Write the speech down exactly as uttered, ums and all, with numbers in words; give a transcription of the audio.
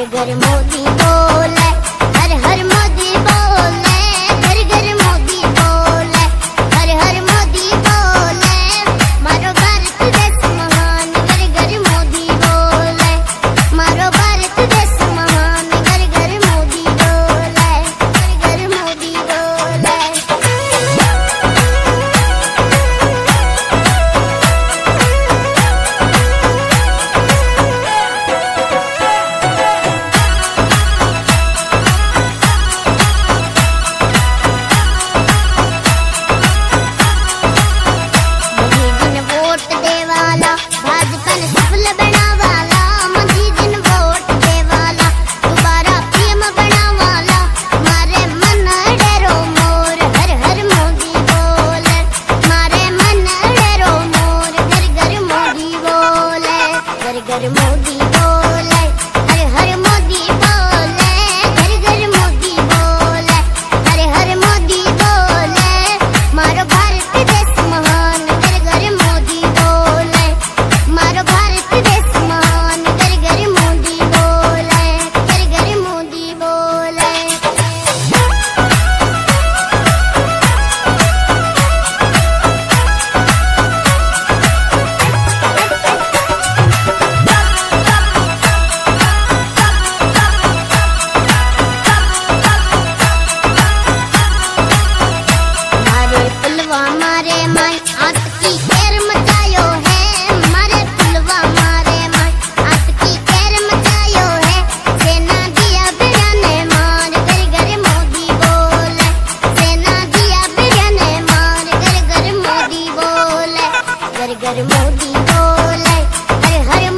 घर मोदी बोले, हर हर मोदी बोले, घर घर मोदी बोले, हर हर मोदी बोले, मारो भारत देश महान, घर घर मोदी बोले, मारो भारत देश महान, घर घर मोदी बोले, घर घर मोदी बोले। घर मोदी बोले, हर हर मोदी बोले, घर घर मोदी बोले, हर हर मोदी बोले, मारो भारत देश महान, घर घर मोदी बोले, मारो भारत देश महान, घर घर मोदी बोले, घर घर मोदी बोले। मारे माई आत की कैर मचायो है, मारे पुलवा मारे माई आत की कैर मचायो है, सेना दिया बिरया ने मार, घर घर मोदी बोले, सेना दिया बिरया ने मार, घर घर मोदी बोले, घर घर मोदी बोले, हर हर